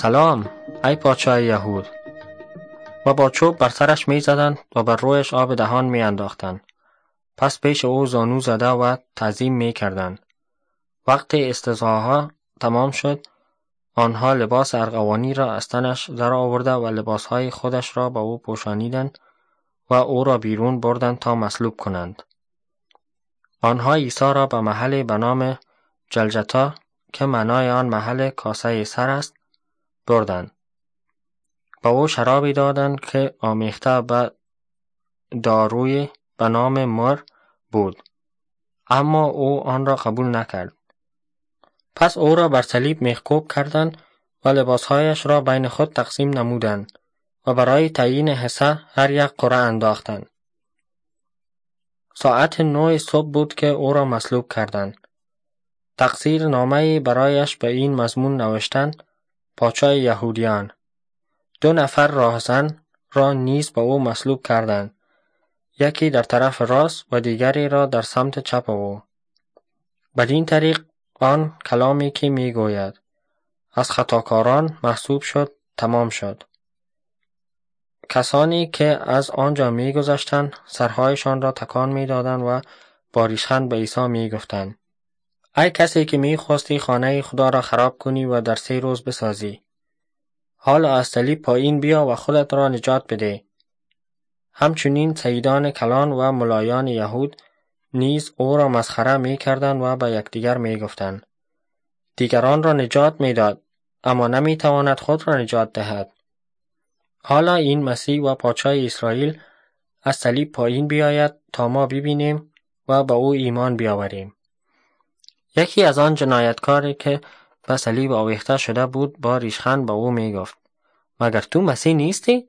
سلام ای پادشاه یهود. و با چوب بر سرش می زدند و بر رویش آب دهان می انداختند. پس پیش او زانو زده و تعظیم می کردند. وقتی استسقاها تمام شد، آنها لباس ارغوانی را از تنش در آورده و لباسهای خودش را با او پوشانیدند و او را بیرون بردند تا مصلوب کنند. آنها عیسی را به محلی به نام جلجتا که معنای آن محل کاسه سر است بردند. با او شرابی دادند که آمیخته به داروی به نام مر بود، اما او آن را قبول نکرد. پس او را بر صلیب میخکوب کردند و لباسهایش را بین خود تقسیم نمودند و برای تعیین حصه هر یک قرعه انداختند. ساعت 9 صبح بود که او را مصلوب کردند. تقصیر نامه‌ای برایش به این مضمون نوشتند: پادشاه یهودیان. 2 نفر راهزن را نیز با او مصلوب کردند، یکی در طرف راست و دیگری را در سمت چپ او. بدین طریق آن کلامی که می گوید از خطاکاران محسوب شد تمام شد. کسانی که از آنجا می گذشتند سرهایشان را تکان می دادند و با ریشخند به عیسی می گفتند: ای کسی که می خواستی خانه خدا را خراب کنی و در 3 روز بسازی، حالا از صلیب پایین بیا و خودت را نجات بده. همچنین سیدان کلان و ملایان یهود نیز او را مسخره می کردند و به یکدیگر می گفتند: دیگران را نجات می داد، اما نمی تواند خود را نجات دهد. حالا این مسیح و پادشاه اسرائیل از صلیب پایین بیاید تا ما ببینیم و به او ایمان بیاوریم. یکی از آن جنایتکاری که به صلیب آویخته شده بود با ریشخند به او می گفت: مگر تو مسیح نیستی؟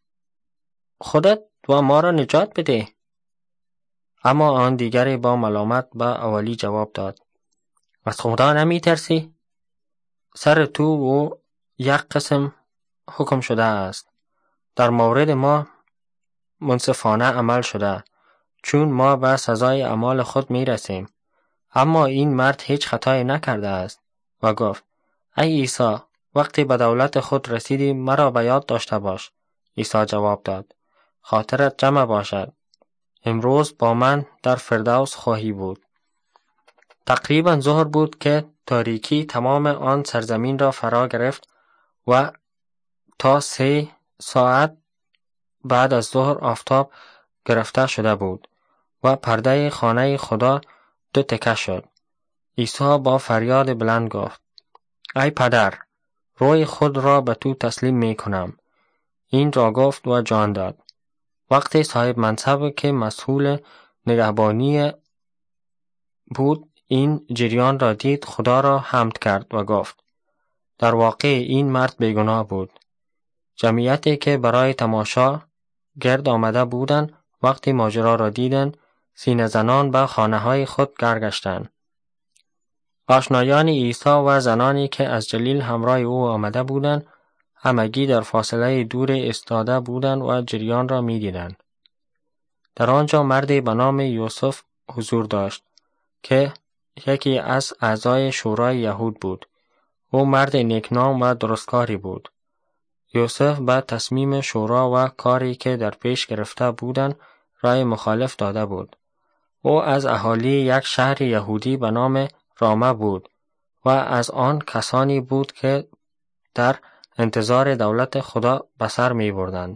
خودت و ما را نجات بده. اما آن دیگری با ملامت به اولی جواب داد: از خدا نمی ترسی؟ سر تو و یک قسم حکم شده است. در مورد ما منصفانه عمل شده، چون ما به سزای اعمال خود می رسیم. اما این مرد هیچ خطایی نکرده است. و گفت: ای عیسی، وقتی به دولت خود رسیدی مرا به یاد داشته باش. عیسی جواب داد: خاطرت جمع باشد، امروز با من در فردوس خواهی بود. تقریبا ظهر بود که تاریکی تمام آن سرزمین را فرا گرفت و تا 3 ساعت بعد از ظهر آفتاب گرفته شده بود و پرده خانه خدا 2 تکه شد. عیسی با فریاد بلند گفت: ای پدر، روح خود را به تو تسلیم می کنم. این را گفت و جان داد. وقتی صاحب منصب که مسئول نگهبانی بود این جریان را دید، خدا را حمد کرد و گفت: در واقع این مرد بیگناه بود. جمعیتی که برای تماشا گرد آمده بودند وقتی ماجرا را دیدند سینه زنان به خانه های خود گرگشتند. آشنایان عیسی و زنانی که از جلیل همراه او آمده بودند همگی در فاصله دور ایستاده بودند و جریان را می دیدند. در آنجا مردی به نام یوسف حضور داشت که یکی از اعضای شورای یهود بود. او مرد نیکنام و درستکاری بود. یوسف به تصمیم شورا و کاری که در پیش گرفته بودند رای مخالف داده بود. او از اهالی یک شهر یهودی به نام رامه بود و از آن کسانی بود که در انتظار دولت خدا به سر می بردند.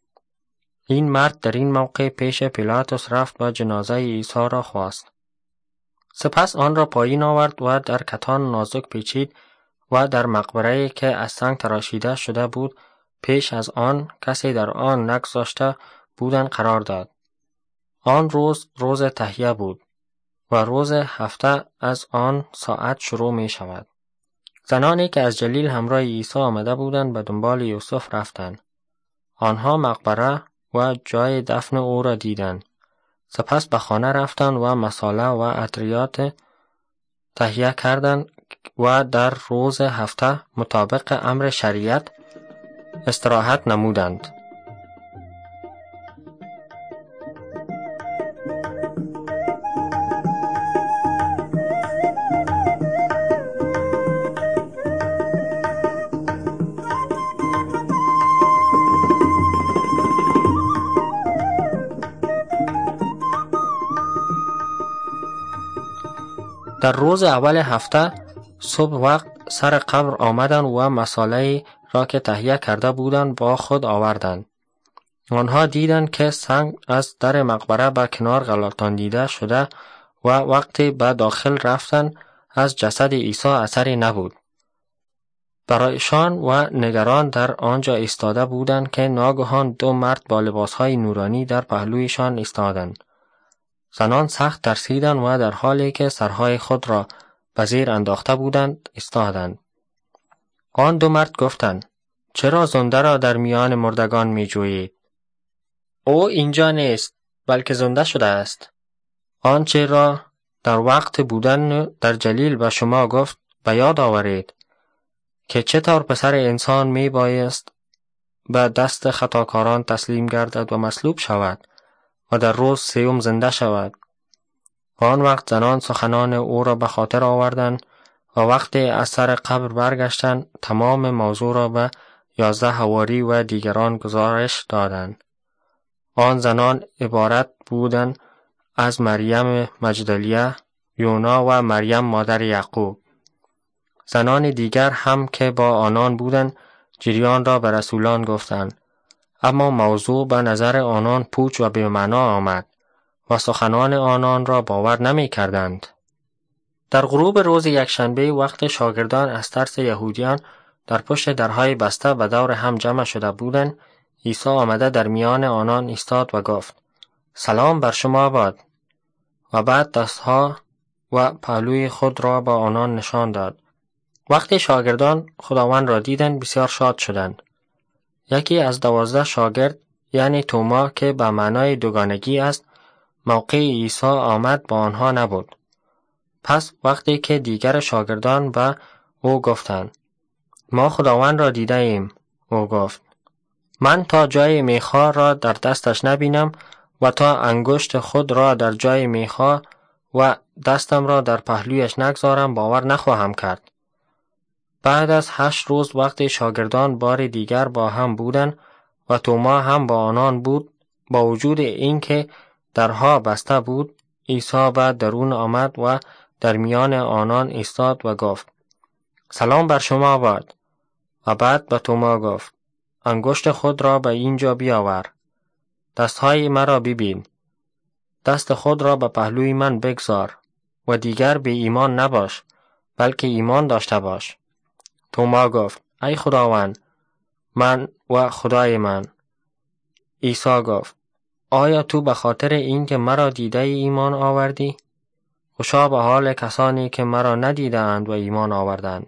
این مرد در این موقع پیش پیلاطس رفت و جنازه عیسی را خواست. سپس آن را پایین آورد و در کتان نازک پیچید و در مقبره‌ای که از سنگ تراشیده شده بود پیش از آن کسی در آن نگذاشته بودند قرار داد. آن روز روز تهیه بود و روز هفته از آن ساعت شروع می شود. زنانی که از جلیل همراه عیسی آمده بودند به دنبال یوسف رفتند. آنها مقبره و جای دفن او را دیدند. سپس به خانه رفتند و مصاله و عطریات تهیه کردند و در روز هفته مطابق امر شریعت استراحت نمودند. در روز اول هفته صبح وقت سر قبر آمدند و مساله را که تهیه کرده بودند با خود آوردند. آنها دیدند که سنگ از در مقبره به کنار غلطانیده شده و وقتی به داخل رفتند از جسد عیسی اثری نبود. برایشان و نگران در آنجا ایستاده بودند که ناگهان دو مرد با لباسهای نورانی در پهلویشان ایستادند. زنان سخت ترسیدند و در حالی که سرهای خود را به زیر انداخته بودند ایستادند. آن دو مرد گفتند: چرا زنده را در میان مردگان می جویید؟ او اینجا نیست، بلکه زنده شده است. آنچه را در وقت بودن در جلیل به شما گفت به یاد آورید که چطور پسر انسان می بایست به دست خطاکاران تسلیم گردد و مصلوب شود و در روز سوم زنده شود. آن وقت زنان سخنان او را به خاطر آوردند و وقتی از سر قبر برگشتند تمام موضوع را به 11 حواری و دیگران گزارش دادند. آن زنان عبارت بودند از مریم مجدلیه، یونا و مریم مادر یعقوب. زنان دیگر هم که با آنان بودند جریان را به رسولان گفتند، اما موضوع به نظر آنان پوچ و بی‌معنا آمد و سخنان آنان را باور نمی کردند. در غروب روز یکشنبه وقت شاگردان از ترس یهودیان در پشت درهای بسته به دور هم جمع شده بودند، عیسی آمده در میان آنان ایستاد و گفت: سلام بر شما باد. و بعد دستها و پهلوی خود را با آنان نشان داد. وقتی شاگردان خداوند را دیدند بسیار شاد شدند. یکی از 12 شاگرد یعنی توما که به معنای دوگانگی است موقع عیسی آمد با آنها نبود. پس وقتی که دیگر شاگردان به او گفتند: ما خداوند را دیده ایم، او گفت: من تا جای میخا را در دستش نبینم و تا انگشت خود را در جای میخا و دستم را در پهلویش نگذارم باور نخواهم کرد. بعد از 8 روز وقتی شاگردان بار دیگر با هم بودند و توما هم با آنان بود، با وجود اینکه درها بسته بود، عیسی به درون آمد و در میان آنان ایستاد و گفت: سلام بر شما باد. و بعد به توما گفت: انگشت خود را به اینجا بیاور. دستهای مرا ببین. دست خود را به پهلوی من بگذار و دیگر بی ایمان نباش، بلکه ایمان داشته باش. توما گفت: ای خداوند من و خدای من. عیسی گفت: آیا تو به خاطر این که مرا دیده ایمان آوردی؟ خوشا به حال کسانی که مرا ندیده اند و ایمان آوردند.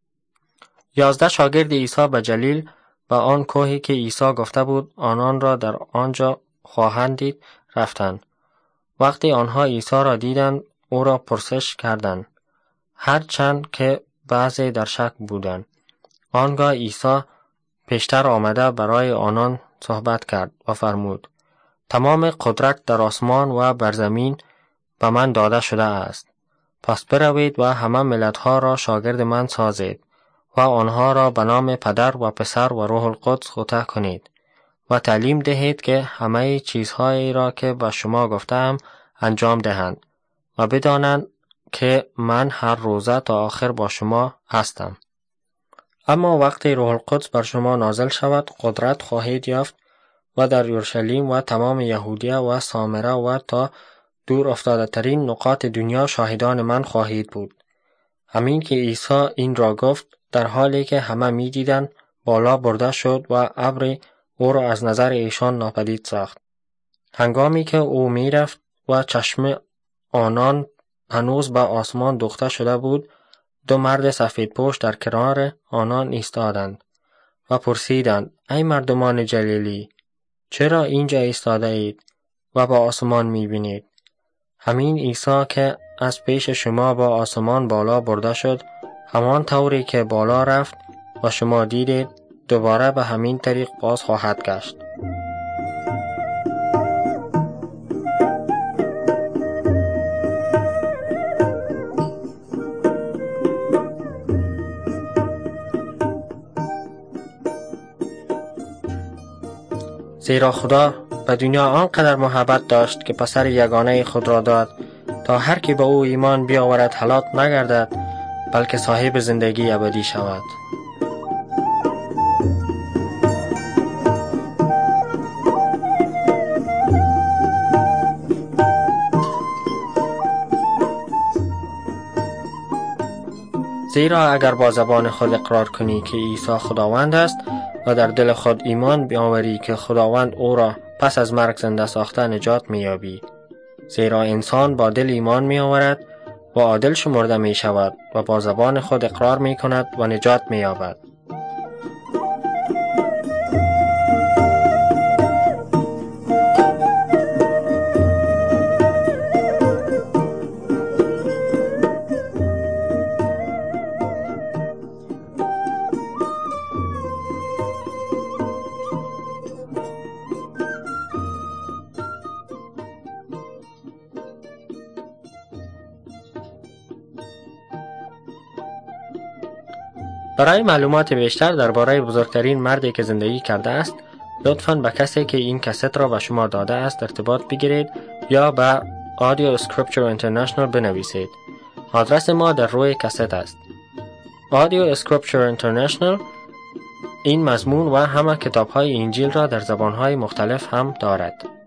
11 شاگرد عیسی به جلیل به آن کوهی که عیسی گفته بود آنان را در آنجا خواهند دید رفتند. وقتی آنها عیسی را دیدند او را پرسش کردند، هرچند که بعضی در شک بودند. آنگاه عیسی پیشتر آمده برای آنان صحبت کرد و فرمود: تمام قدرت در آسمان و بر زمین به من داده شده است. پس بروید و همه ملت‌ها را شاگرد من سازید و آنها را به نام پدر و پسر و روح القدس ختنه کنید و تعلیم دهید که همه چیزهایی را که به شما گفتم انجام دهند و بدانند که من هر روزه تا آخر با شما هستم. اما وقتی روح القدس بر شما نازل شود قدرت خواهید یافت و در یروشلیم و تمام یهودیه و سامره و تا دور افتاده ترین نقاط دنیا شاهدان من خواهید بود. همین که عیسی این را گفت در حالی که همه می دیدند بالا برده شد و ابر او را از نظر ایشان ناپدید ساخت. هنگامی که او می رفت و چشم آنان هنوز به آسمان دوخته شده بود، 2 مرد سفید پوش در کنار آنان ایستادند و پرسیدند: ای مردمان جلیلی، چرا اینجا ایستاده اید و با آسمان می بینید؟ همین عیسی که از پیش شما با آسمان بالا برده شد، همان طوری که بالا رفت و شما دیدید دوباره به همین طریق باز خواهد گشت. زیرا خدا به دنیا آنقدر محبت داشت که پسر یگانه خود را داد تا هر که به او ایمان بیاورد هلاک نگردد بلکه صاحب زندگی ابدی شود. زیرا اگر با زبان خود اقرار کنی که عیسی خداوند است و در دل خود ایمان بیاوری که خداوند او را پس از مرگ زنده ساخته، نجات می‌یابی. زیرا انسان با دل ایمان می‌آورد و عادل شمرده می‌شود و با زبان خود اقرار می‌کند و نجات می‌یابد. برای معلومات بیشتر درباره بزرگترین مردی که زندگی کرده است، لطفاً به کسی که این کست را به شما داده است ارتباط بگیرید یا به Audio Scripture International بنویسید. آدرس ما در روی کست است. Audio Scripture International این مضمون و همه کتاب‌های انجیل را در زبان‌های مختلف هم دارد.